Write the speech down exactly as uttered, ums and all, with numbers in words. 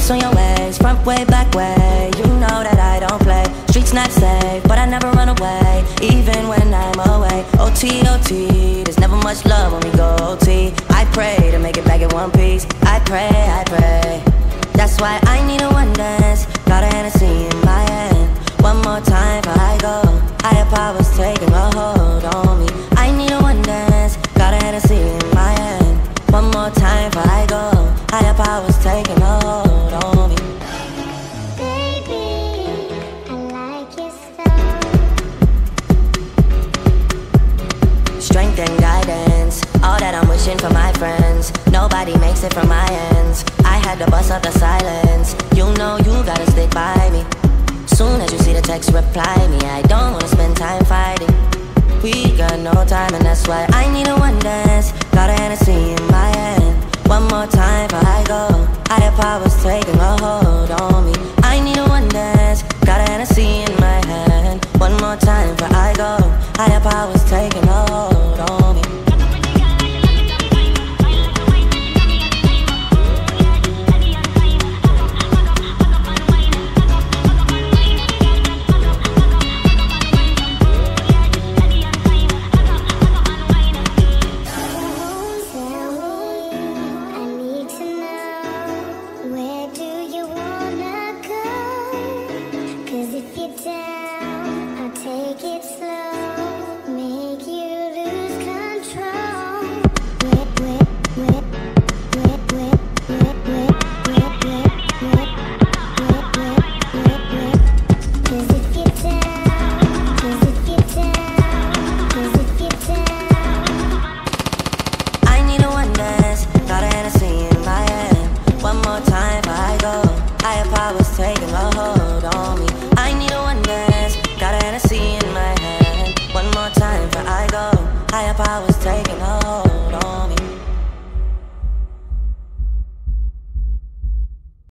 face on your ways, front way, back way. You know that I don't play. Streets not safe, but I never run away, even when I'm away. O T, O T, there's never much love when we go O T. I pray to make it back in one piece. I pray, I pray. That's why I need a one dance. Got a Hennessy in my hand. One more time before I go. Higher powers taking a hold on me. I need a one dance. Got a Hennessy in my hand. One more time before I go. Higher powers taking a hold on me. Strength and guidance, all that I'm wishing for my friends. Nobody makes it from my ends. I had to bust up the silence. You know you gotta stick by me. Soon as you see the text, reply me. I don't wanna spend time fighting. We got no time and that's why I need a one dance. Got a Hennessy in my hand. One more time before I go. Higher powers taking a hold on me. I need a one dance. Got a Hennessy in my hand. One more time before I go. Higher powers taking a hold on me. Taking a hold on me. I need a one dance. Got a Hennessy in my hand. One more time before I go. Higher powers taking a hold on me.